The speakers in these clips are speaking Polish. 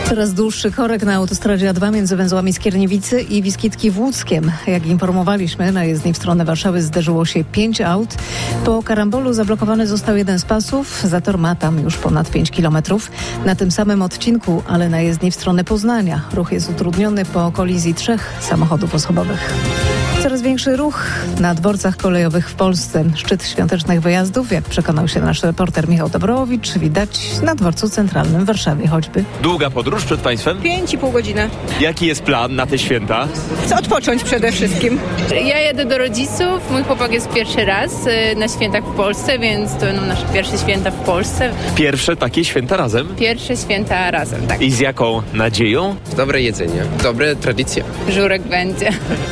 Coraz dłuższy korek na autostradzie A2 między węzłami Skierniewicy i Wiskitki w Łódzkiem. Jak informowaliśmy, na jezdni w stronę Warszawy zderzyło się 5 aut. Po karambolu zablokowany został jeden z pasów. Zator ma tam już ponad 5 kilometrów. Na tym samym odcinku, ale na jezdni w stronę Poznania. Ruch jest utrudniony po kolizji 3 samochodów osobowych. Coraz większy ruch na dworcach kolejowych w Polsce. Szczyt świątecznych wyjazdów, jak przekonał się nasz reporter Michał Dobrowicz, widać na dworcu centralnym w Warszawie choćby. Długa podróż przed Państwem? 5,5 godziny. Jaki jest plan na te święta? Chcę odpocząć przede wszystkim. Ja jadę do rodziców, mój chłopak jest pierwszy raz na świętach w Polsce, więc to będą nasze pierwsze święta w Polsce. Pierwsze takie święta razem? Pierwsze święta razem, tak. I z jaką nadzieją? Dobre jedzenie, dobre tradycje. Żurek będzie.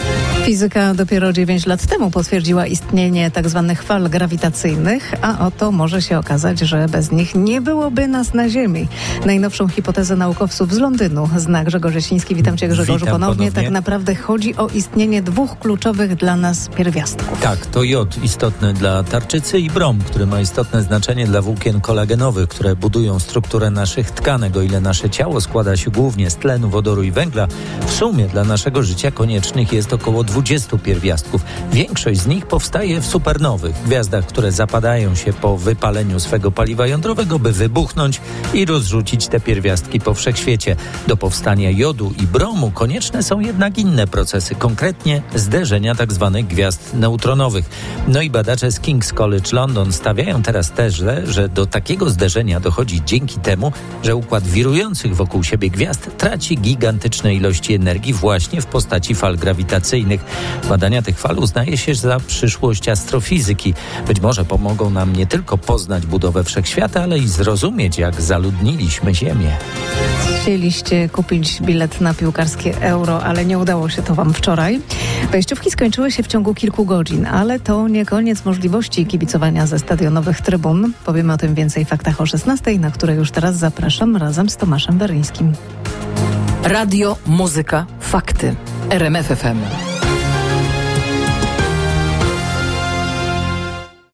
Fizyka dopiero 9 lat temu potwierdziła istnienie tzw. fal grawitacyjnych, a oto może się okazać, że bez nich nie byłoby nas na Ziemi. Najnowszą hipotezę naukowców z Londynu zna Grzegorz Jasiński. Witam Cię, Grzegorzu, ponownie. Tak naprawdę chodzi o istnienie dwóch kluczowych dla nas pierwiastków. Tak, to jod istotny dla tarczycy i brom, który ma istotne znaczenie dla włókien kolagenowych, które budują strukturę naszych tkanek. O ile nasze ciało składa się głównie z tlenu, wodoru i węgla, w sumie dla naszego życia koniecznych jest około 20 pierwiastków. Większość z nich powstaje w supernowych gwiazdach, które zapadają się po wypaleniu swego paliwa jądrowego, by wybuchnąć i rozrzucić te pierwiastki po wszechświecie. Do powstania jodu i bromu konieczne są jednak inne procesy, konkretnie zderzenia tzw. gwiazd neutronowych. No i badacze z King's College London stawiają teraz tezę, że do takiego zderzenia dochodzi dzięki temu, że układ wirujących wokół siebie gwiazd traci gigantyczne ilości energii właśnie w postaci fal grawitacyjnych. Badania tych fal uznaje się za przyszłość astrofizyki. Być może pomogą nam nie tylko poznać budowę wszechświata, ale i zrozumieć, jak zaludniliśmy Ziemię. Chcieliście kupić bilet na piłkarskie Euro, ale nie udało się to Wam wczoraj. Wejściówki skończyły się w ciągu kilku godzin, ale to nie koniec możliwości kibicowania ze stadionowych trybun. Powiemy o tym więcej w faktach o 16, na które już teraz zapraszam razem z Tomaszem Weryńskim. Radio, muzyka, fakty. RMF FM.